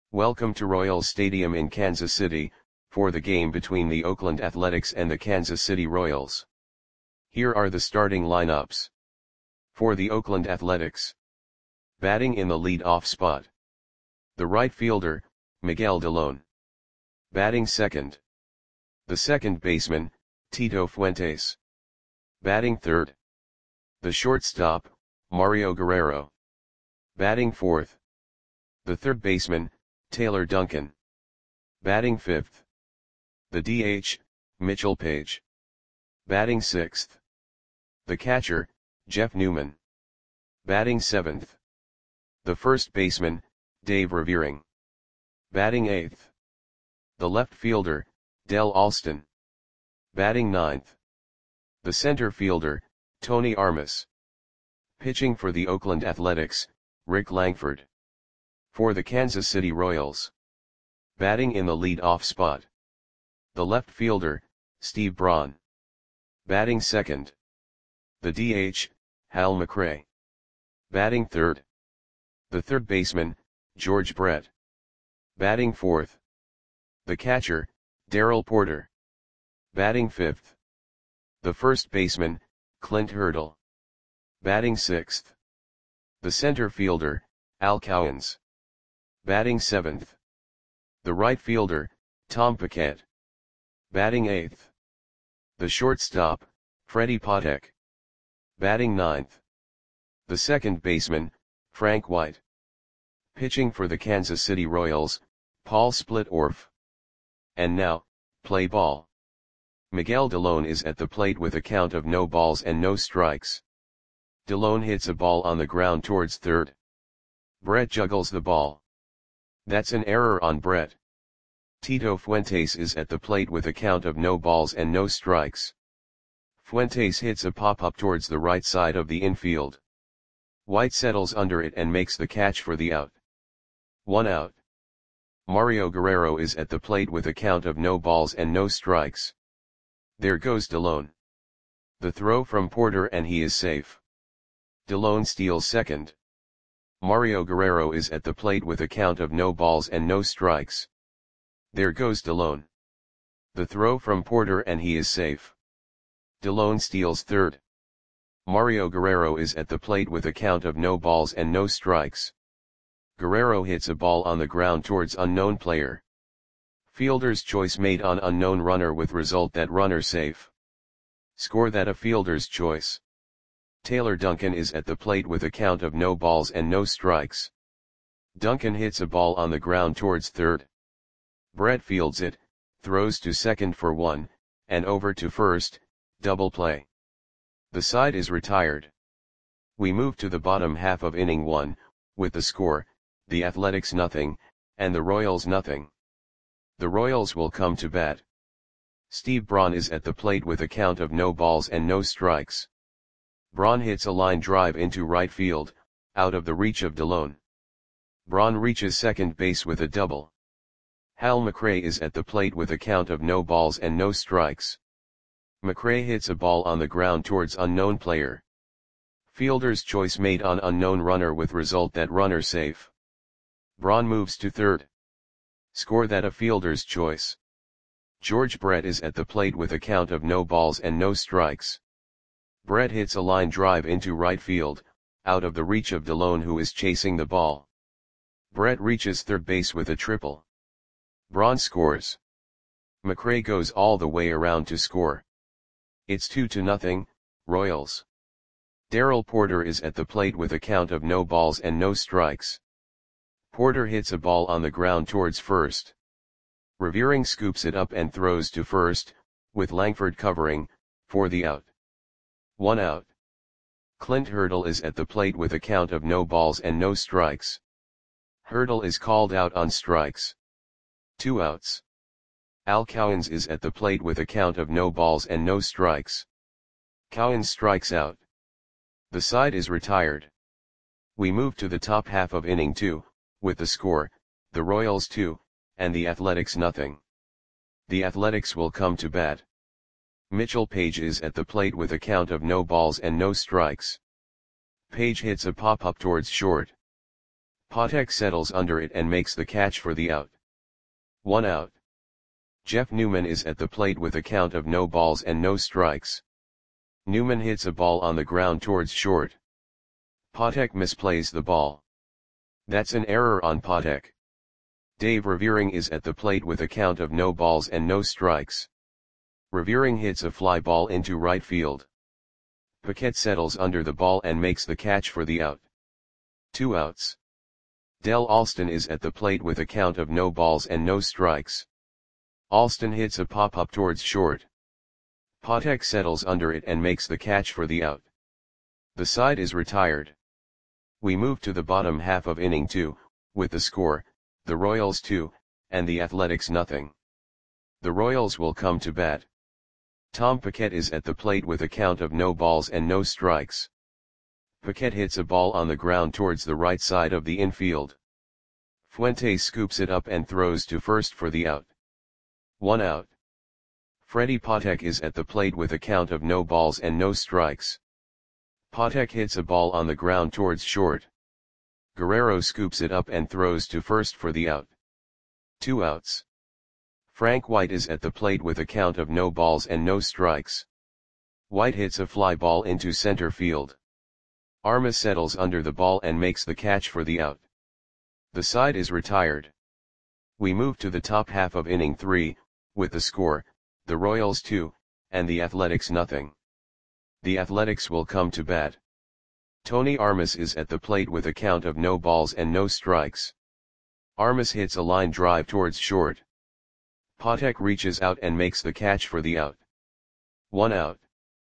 Welcome to Royals Stadium in Kansas City, for the game between the Oakland Athletics and the Kansas City Royals. Here are the starting lineups. For the Oakland Athletics. Batting in the lead-off spot. The right fielder, Miguel Dellon. Batting second. The second baseman, Tito Fuentes. Batting third. The shortstop, Mario Guerrero. Batting fourth. The third baseman, Taylor Duncan. Batting fifth. The DH, Mitchell Page. Batting sixth. The catcher, Jeff Newman. Batting seventh. The first baseman, Dave Revering. Batting eighth. The left fielder, Del Alston. Batting ninth. The center fielder, Tony Armas. Pitching for the Oakland Athletics, Rick Langford. For the Kansas City Royals. Batting in the lead-off spot. The left fielder, Steve Braun. Batting second. The DH, Hal McRae. Batting third. The third baseman, George Brett. Batting fourth. The catcher, Darrell Porter. Batting fifth. The first baseman, Clint Hurdle. Batting sixth. The center fielder, Al Cowens. Batting seventh. The right fielder, Tom Paquette. Batting eighth. The shortstop, Freddie Patek. Batting ninth. The second baseman, Frank White. Pitching for the Kansas City Royals, Paul Splitorf. And now, play ball. Miguel Dellon is at the plate with a count of no balls and no strikes. Dellon hits a ball on the ground towards third. Brett juggles the ball. That's an error on Brett. Tito Fuentes is at the plate with a count of no balls and no strikes. Fuentes hits a pop-up towards the right side of the infield. White settles under it and makes the catch for the out. 1 out. Mario Guerrero is at the plate with a count of no balls and no strikes. There goes Dellon. The throw from Porter and he is safe. Dellon steals second. Mario Guerrero is at the plate with a count of no balls and no strikes. There goes Dellon. The throw from Porter and he is safe. Dellon steals third. Mario Guerrero is at the plate with a count of no balls and no strikes. Guerrero hits a ball on the ground towards unknown player. Fielder's choice made on unknown runner with result that runner safe. Score that a fielder's choice. Taylor Duncan is at the plate with a count of no balls and no strikes. Duncan hits a ball on the ground towards third. Brett fields it, throws to second for 1, and over to first, double play. The side is retired. We move to the bottom half of inning 1, with the score, the Athletics 0, and the Royals 0. The Royals will come to bat. Steve Braun is at the plate with a count of no balls and no strikes. Braun hits a line drive into right field, out of the reach of Dellon. Braun reaches second base with a double. Hal McRae is at the plate with a count of no balls and no strikes. McRae hits a ball on the ground towards unknown player. Fielder's choice made on unknown runner with result that runner safe. Braun moves to third. Score that a fielder's choice. George Brett is at the plate with a count of no balls and no strikes. Brett hits a line drive into right field, out of the reach of Dellon who is chasing the ball. Brett reaches third base with a triple. Braun scores. McRae goes all the way around to score. It's 2-0, Royals. Darrell Porter is at the plate with a count of no balls and no strikes. Porter hits a ball on the ground towards first. Revering scoops it up and throws to first, with Langford covering, for the out. 1 out. Clint Hurdle is at the plate with a count of no balls and no strikes. Hurdle is called out on strikes. 2 outs. Al Cowens is at the plate with a count of no balls and no strikes. Cowens strikes out. The side is retired. We move to the top half of inning 2, with the score, the Royals 2, and the Athletics 0. The Athletics will come to bat. Mitchell Page is at the plate with a count of no balls and no strikes. Page hits a pop-up towards short. Patek settles under it and makes the catch for the out. 1 out. Jeff Newman is at the plate with a count of no balls and no strikes. Newman hits a ball on the ground towards short. Patek misplays the ball. That's an error on Patek. Dave Revering is at the plate with a count of no balls and no strikes. Revering hits a fly ball into right field. Paquette settles under the ball and makes the catch for the out. 2 outs. Del Alston is at the plate with a count of no balls and no strikes. Alston hits a pop-up towards short. Patek settles under it and makes the catch for the out. The side is retired. We move to the bottom half of inning 2, with the score, the Royals 2, and the Athletics nothing. The Royals will come to bat. Tom Paquette is at the plate with a count of no balls and no strikes. Paquette hits a ball on the ground towards the right side of the infield. Fuentes scoops it up and throws to first for the out. 1 out. Freddie Patek is at the plate with a count of no balls and no strikes. Patek hits a ball on the ground towards short. Guerrero scoops it up and throws to first for the out. 2 outs. Frank White is at the plate with a count of no balls and no strikes. White hits a fly ball into center field. Armas settles under the ball and makes the catch for the out. The side is retired. We move to the top half of inning 3, with the score, the Royals 2, and the Athletics nothing. The Athletics will come to bat. Tony Armas is at the plate with a count of no balls and no strikes. Armas hits a line drive towards short. Patek reaches out and makes the catch for the out. 1 out.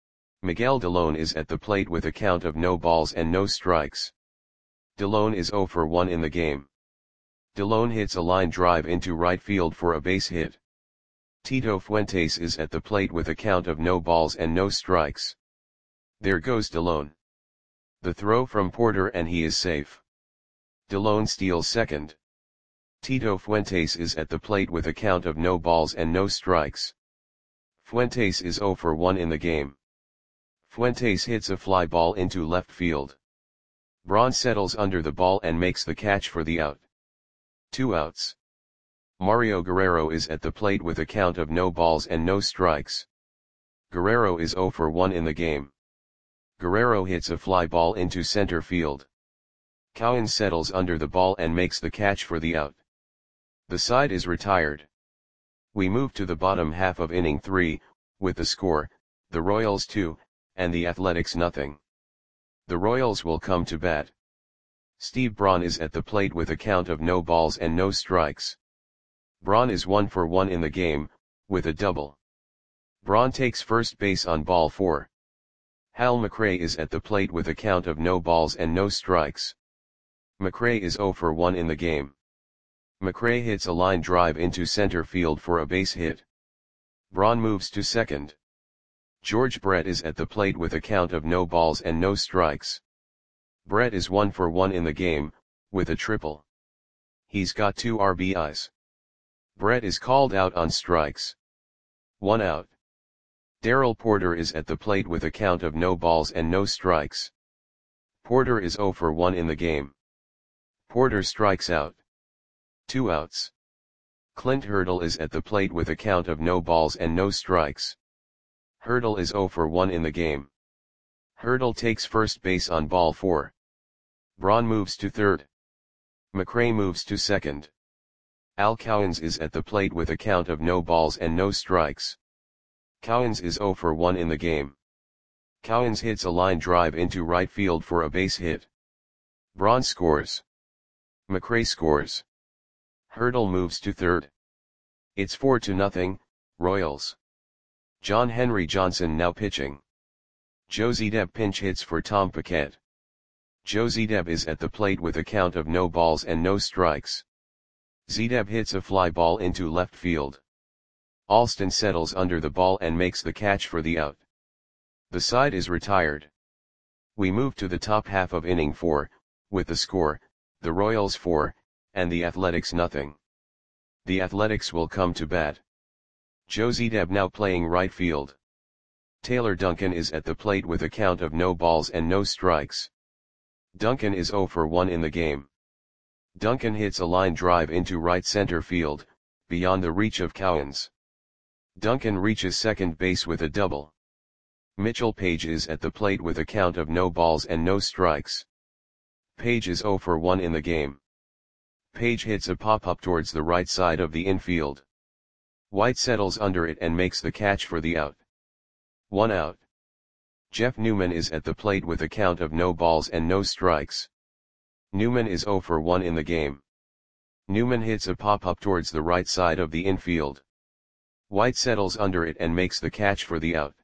Miguel Delone is at the plate with a count of no balls and no strikes. Delone is 0 for 1 in the game. Delone hits a line drive into right field for a base hit. Tito Fuentes is at the plate with a count of no balls and no strikes. There goes Delone. The throw from Porter and he is safe. Delone steals second. Tito Fuentes is at the plate with a count of no balls and no strikes. Fuentes is 0 for 1 in the game. Fuentes hits a fly ball into left field. Braun settles under the ball and makes the catch for the out. 2 outs. Mario Guerrero is at the plate with a count of no balls and no strikes. Guerrero is 0 for 1 in the game. Guerrero hits a fly ball into center field. Cowan settles under the ball and makes the catch for the out. The side is retired. We move to the bottom half of inning 3, with the score, the Royals 2, and the Athletics nothing. The Royals will come to bat. Steve Braun is at the plate with a count of no balls and no strikes. Braun is 1 for 1 in the game, with a double. Braun takes first base on ball 4. Hal McRae is at the plate with a count of no balls and no strikes. McRae is 0 for 1 in the game. McRae hits a line drive into center field for a base hit. Braun moves to second. George Brett is at the plate with a count of no balls and no strikes. Brett is 1 for 1 in the game, with a triple. He's got 2 RBIs. Brett is called out on strikes. 1 out. Darrell Porter is at the plate with a count of no balls and no strikes. Porter is 0 for 1 in the game. Porter strikes out. 2 outs. Clint Hurdle is at the plate with a count of no balls and no strikes. Hurdle is 0 for 1 in the game. Hurdle takes first base on ball 4. Braun moves to third. McRae moves to second. Al Cowens is at the plate with a count of no balls and no strikes. Cowens is 0 for 1 in the game. Cowens hits a line drive into right field for a base hit. Braun scores. McRae scores. Hurdle moves to third. It's 4-0, Royals. John Henry Johnson now pitching. Joe Zedeb pinch hits for Tom Paquette. Joe Zedeb is at the plate with a count of no balls and no strikes. Zedeb hits a fly ball into left field. Alston settles under the ball and makes the catch for the out. The side is retired. We move to the top half of inning 4, with the score, the Royals 4, and the Athletics nothing. The Athletics will come to bat. Joe Zedeb now playing right field. Taylor Duncan is at the plate with a count of no balls and no strikes. Duncan is 0 for 1 in the game. Duncan hits a line drive into right center field, beyond the reach of Cowens. Duncan reaches second base with a double. Mitchell Page is at the plate with a count of no balls and no strikes. Page is 0 for 1 in the game. Page hits a pop-up towards the right side of the infield. White settles under it and makes the catch for the out. 1 out. Jeff Newman is at the plate with a count of no balls and no strikes. Newman is 0 for 1 in the game. Newman hits a pop-up towards the right side of the infield. White settles under it and makes the catch for the out.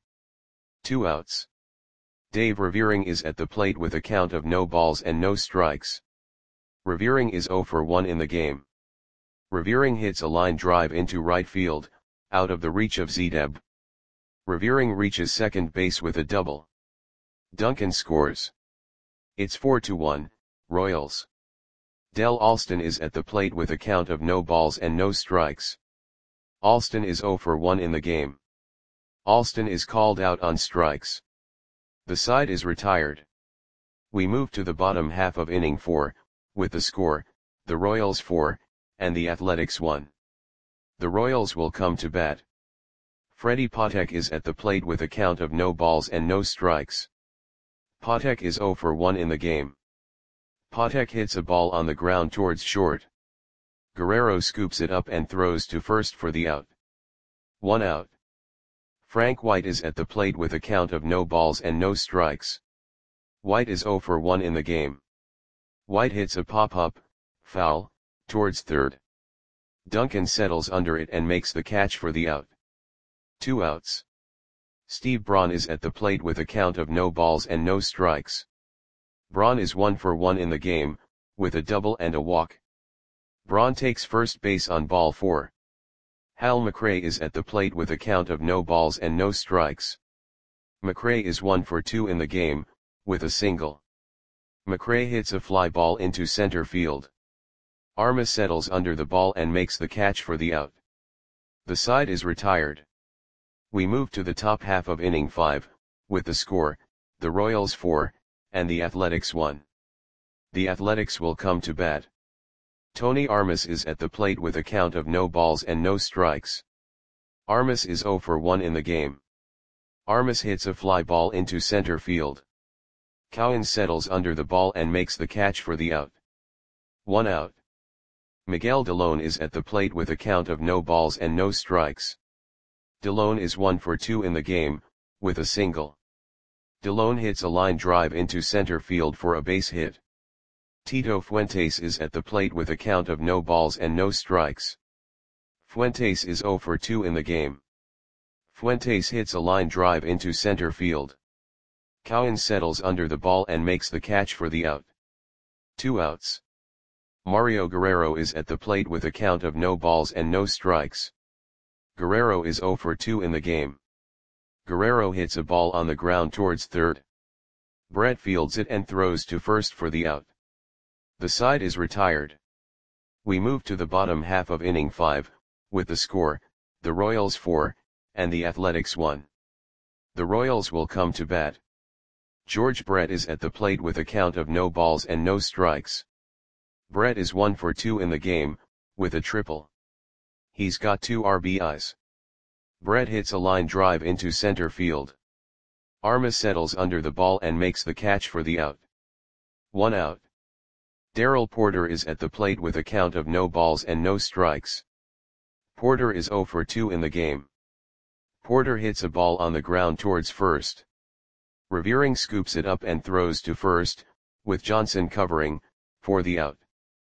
2 outs. Dave Revering is at the plate with a count of no balls and no strikes. Revering is 0 for 1 in the game. Revering hits a line drive into right field, out of the reach of Zedeb. Revering reaches second base with a double. Duncan scores. It's 4-1, Royals. Del Alston is at the plate with a count of no balls and no strikes. Alston is 0 for 1 in the game. Alston is called out on strikes. The side is retired. We move to the bottom half of inning 4, with the score, the Royals 4, and the Athletics 1. The Royals will come to bat. Freddie Patek is at the plate with a count of no balls and no strikes. Patek is 0 for 1 in the game. Patek hits a ball on the ground towards short. Guerrero scoops it up and throws to first for the out. 1 out. Frank White is at the plate with a count of no balls and no strikes. White is 0 for 1 in the game. White hits a pop-up, foul, towards third. Duncan settles under it and makes the catch for the out. 2 outs. Steve Braun is at the plate with a count of no balls and no strikes. Braun is 1 for 1 in the game, with a double and a walk. Braun takes first base on ball 4. Hal McRae is at the plate with a count of no balls and no strikes. McRae is 1 for 2 in the game, with a single. McRae hits a fly ball into center field. Armas settles under the ball and makes the catch for the out. The side is retired. We move to the top half of inning 5, with the score, the Royals 4, and the Athletics 1. The Athletics will come to bat. Tony Armas is at the plate with a count of no balls and no strikes. Armas is 0 for 1 in the game. Armas hits a fly ball into center field. Cowens settles under the ball and makes the catch for the out. 1 out. Miguel Delone is at the plate with a count of no balls and no strikes. Delone is 1 for 2 in the game, with a single. Delone hits a line drive into center field for a base hit. Tito Fuentes is at the plate with a count of no balls and no strikes. Fuentes is 0 for 2 in the game. Fuentes hits a line drive into center field. Cowens settles under the ball and makes the catch for the out. 2 outs. Mario Guerrero is at the plate with a count of no balls and no strikes. Guerrero is 0 for 2 in the game. Guerrero hits a ball on the ground towards third. Brett fields it and throws to first for the out. The side is retired. We move to the bottom half of inning 5, with the score, the Royals 4, and the Athletics 1. The Royals will come to bat. George Brett is at the plate with a count of no balls and no strikes. Brett is 1 for 2 in the game, with a triple. He's got 2 RBIs. Brett hits a line drive into center field. Armas settles under the ball and makes the catch for the out. 1 out. Darrell Porter is at the plate with a count of no balls and no strikes. Porter is 0 for 2 in the game. Porter hits a ball on the ground towards first. Revering scoops it up and throws to first, with Johnson covering, for the out.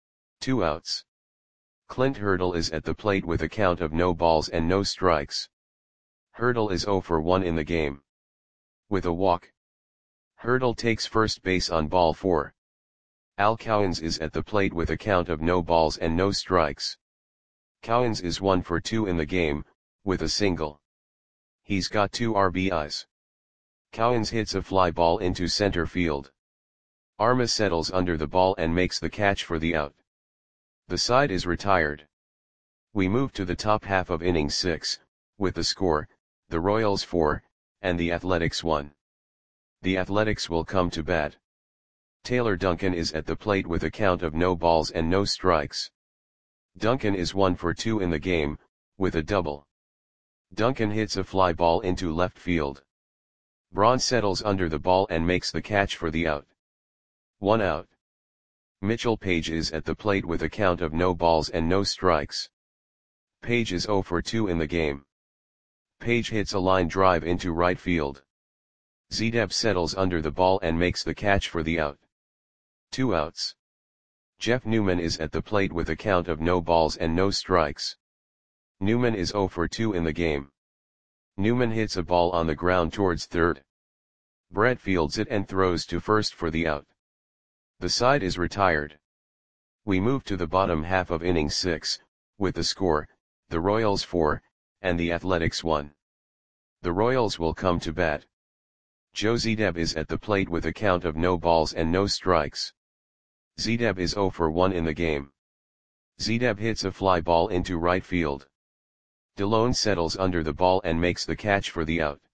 2 outs. Clint Hurdle is at the plate with a count of no balls and no strikes. Hurdle is 0 for 1 in the game. With a walk. Hurdle takes first base on ball 4. Al Cowens is at the plate with a count of no balls and no strikes. Cowens is 1 for 2 in the game, with a single. He's got 2 RBIs. Cowens hits a fly ball into center field. Armas settles under the ball and makes the catch for the out. The side is retired. We move to the top half of inning 6, with the score, the Royals 4, and the Athletics 1. The Athletics will come to bat. Taylor Duncan is at the plate with a count of no balls and no strikes. Duncan is 1 for 2 in the game, with a double. Duncan hits a fly ball into left field. Braun settles under the ball and makes the catch for the out. 1 out. Mitchell Page is at the plate with a count of no balls and no strikes. Page is 0 for 2 in the game. Page hits a line drive into right field. Zedeb settles under the ball and makes the catch for the out. 2 outs. Jeff Newman is at the plate with a count of no balls and no strikes. Newman is 0 for 2 in the game. Newman hits a ball on the ground towards third. Brett fields it and throws to first for the out. The side is retired. We move to the bottom half of inning 6, with the score, the Royals 4, and the Athletics 1. The Royals will come to bat. Joe Zedeb is at the plate with a count of no balls and no strikes. Zedeb is 0 for 1 in the game. Zedeb hits a fly ball into right field. DeLone settles under the ball and makes the catch for the out.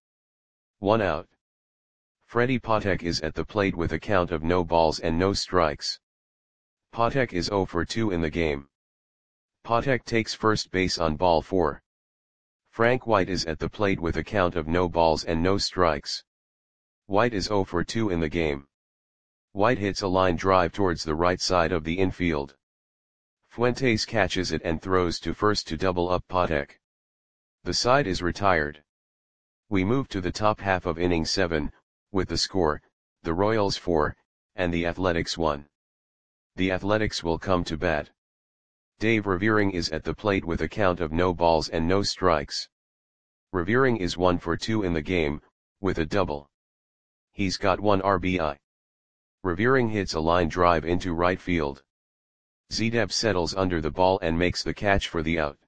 1 out. Freddie Patek is at the plate with a count of no balls and no strikes. Patek is 0 for 2 in the game. Patek takes first base on ball 4. Frank White is at the plate with a count of no balls and no strikes. White is 0 for 2 in the game. White hits a line drive towards the right side of the infield. Fuentes catches it and throws to first to double up Patek. The side is retired. We move to the top half of inning 7, with the score, the Royals 4, and the Athletics 1. The Athletics will come to bat. Dave Revering is at the plate with a count of no balls and no strikes. Revering is 1 for 2 in the game, with a double. He's got 1 RBI. Revering hits a line drive into right field. Zedeb settles under the ball and makes the catch for the out.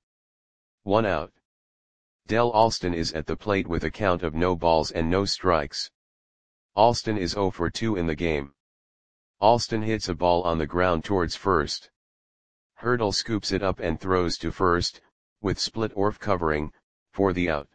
1 out. Del Alston is at the plate with a count of no balls and no strikes. Alston is 0 for 2 in the game. Alston hits a ball on the ground towards first. Hurdle scoops it up and throws to first, with split orf covering, for the out.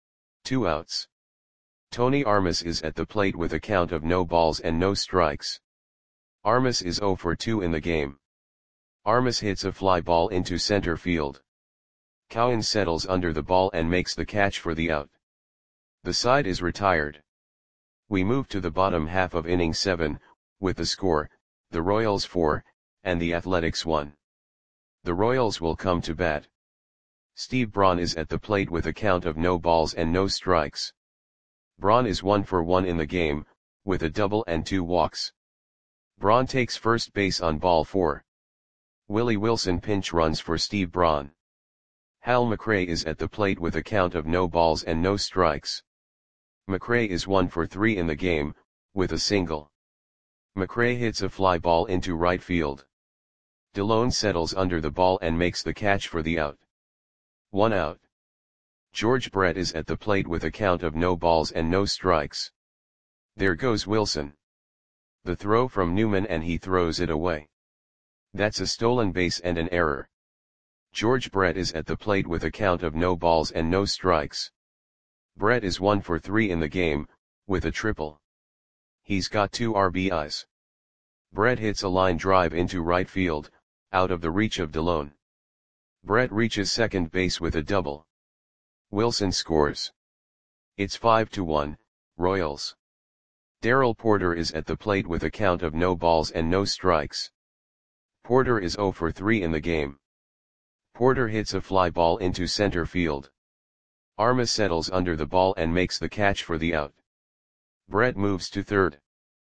2 outs. Tony Armas is at the plate with a count of no balls and no strikes. Armas is 0 for 2 in the game. Armas hits a fly ball into center field. Cowan settles under the ball and makes the catch for the out. The side is retired. We move to the bottom half of inning 7, with the score, the Royals 4, and the Athletics 1. The Royals will come to bat. Steve Braun is at the plate with a count of no balls and no strikes. Braun is 1 for 1 in the game, with a double and 2 walks. Braun takes first base on ball 4. Willie Wilson pinch runs for Steve Braun. Hal McRae is at the plate with a count of no balls and no strikes. McRae is 1 for 3 in the game, with a single. McRae hits a fly ball into right field. DeLone settles under the ball and makes the catch for the out. 1 out. George Brett is at the plate with a count of no balls and no strikes. There goes Wilson. The throw from Newman and he throws it away. That's a stolen base and an error. George Brett is at the plate with a count of no balls and no strikes. Brett is 1 for 3 in the game, with a triple. He's got 2 RBIs. Brett hits a line drive into right field, out of the reach of DeLone. Brett reaches second base with a double. Wilson scores. It's 5-1, Royals. Darrell Porter is at the plate with a count of no balls and no strikes. Porter is 0 for 3 in the game. Porter hits a fly ball into center field. Armas settles under the ball and makes the catch for the out. Brett moves to third.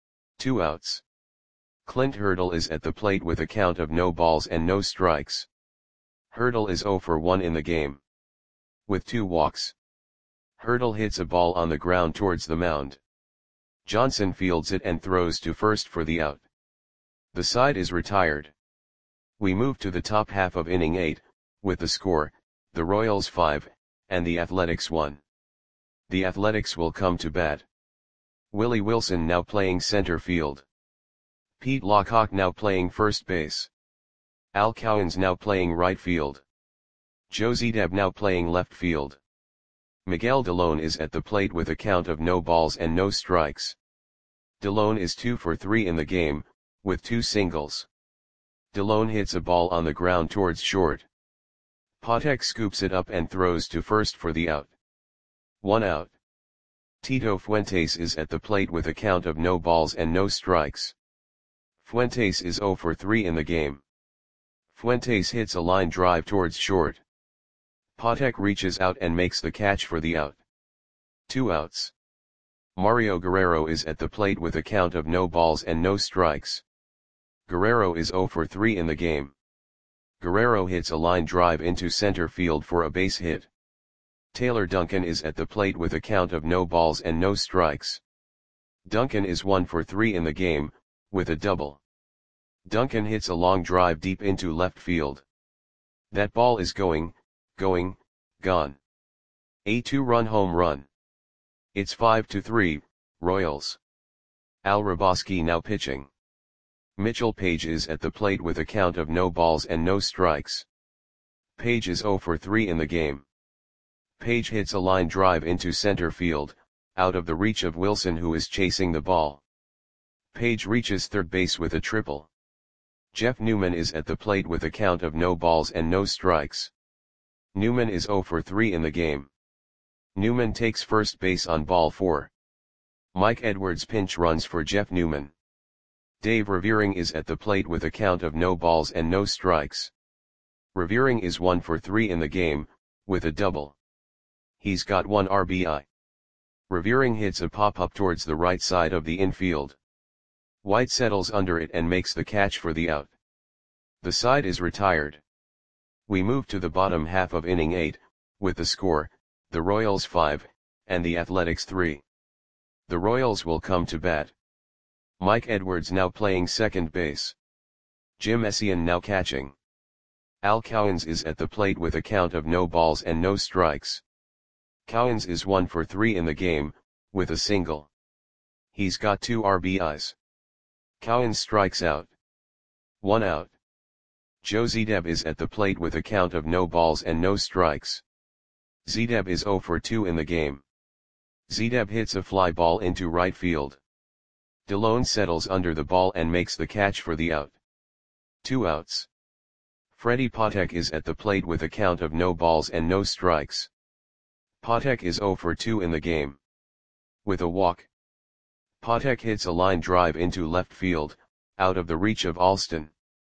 2 outs. Clint Hurdle is at the plate with a count of no balls and no strikes. Hurdle is 0 for 1 in the game. With 2 walks. Hurdle hits a ball on the ground towards the mound. Johnson fields it and throws to first for the out. The side is retired. We move to the top half of inning 8, with the score, the Royals 5, and the Athletics 1. The Athletics will come to bat. Willie Wilson now playing center field. Pete Lockhart now playing first base. Al Cowens now playing right field. Joe Zedeb now playing left field. Miguel DeLone is at the plate with a count of no balls and no strikes. DeLone is 2 for 3 in the game, with 2 singles. DeLone hits a ball on the ground towards short. Patek scoops it up and throws to first for the out. 1 out. Tito Fuentes is at the plate with a count of no balls and no strikes. Fuentes is 0 for 3 in the game. Fuentes hits a line drive towards short. Patek reaches out and makes the catch for the out. 2 outs. Mario Guerrero is at the plate with a count of no balls and no strikes. Guerrero is 0 for 3 in the game. Guerrero hits a line drive into center field for a base hit. Taylor Duncan is at the plate with a count of no balls and no strikes. Duncan is 1 for 3 in the game, with a double. Duncan hits a long drive deep into left field. That ball is gone. A 2-run home run. It's 5-3, Royals. Al Raboski now pitching. Mitchell Page is at the plate with a count of no balls and no strikes. Page is 0 for 3 in the game. Page hits a line drive into center field, out of the reach of Wilson, who is chasing the ball. Page reaches third base with a triple. Jeff Newman is at the plate with a count of no balls and no strikes. Newman is 0 for 3 in the game. Newman takes first base on ball 4. Mike Edwards pinch runs for Jeff Newman. Dave Revering is at the plate with a count of no balls and no strikes. Revering is 1 for 3 in the game, with a double. He's got 1 RBI. Revering hits a pop-up towards the right side of the infield. White settles under it and makes the catch for the out. The side is retired. We move to the bottom half of inning 8, with the score, the Royals 5, and the Athletics 3. The Royals will come to bat. Mike Edwards now playing second base. Jim Essien now catching. Al Cowens is at the plate with a count of no balls and no strikes. Cowens is 1 for 3 in the game, with a single. He's got 2 RBIs. Cowens strikes out. 1 out. Joe Zedeb is at the plate with a count of no balls and no strikes. Zedeb is 0 for 2 in the game. Zedeb hits a fly ball into right field. DeLone settles under the ball and makes the catch for the out. 2 outs. Freddie Patek is at the plate with a count of no balls and no strikes. Patek is 0 for 2 in the game. With a walk. Patek hits a line drive into left field, out of the reach of Alston.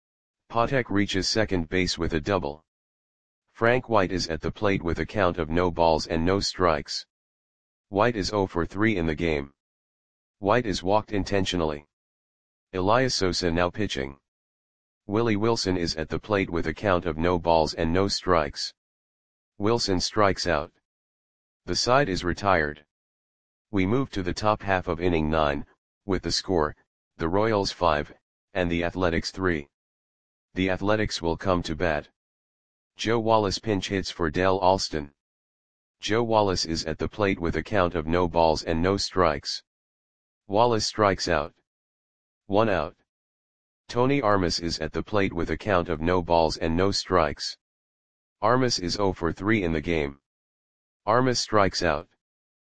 Patek reaches second base with a double. Frank White is at the plate with a count of no balls and no strikes. White is 0 for 3 in the game. White is walked intentionally. Elias Sosa now pitching. Willie Wilson is at the plate with a count of no balls and no strikes. Wilson strikes out. The side is retired. We move to the top half of inning 9, with the score, the Royals 5, and the Athletics 3. The Athletics will come to bat. Joe Wallace pinch hits for Dell Alston. Joe Wallace is at the plate with a count of no balls and no strikes. Wallace strikes out. 1 out. Tony Armas is at the plate with a count of no balls and no strikes. Armas is 0 for 3 in the game. Armas strikes out.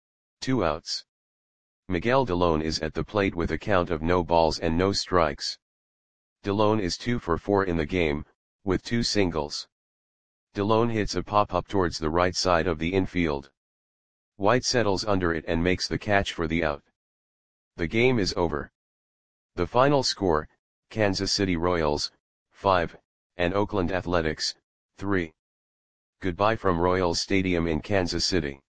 2 outs. Miguel DeLone is at the plate with a count of no balls and no strikes. DeLone is 2 for 4 in the game, with 2 singles. DeLone hits a pop-up towards the right side of the infield. White settles under it and makes the catch for the out. The game is over. The final score, Kansas City Royals, 5, and Oakland Athletics, 3. Goodbye from Royals Stadium in Kansas City.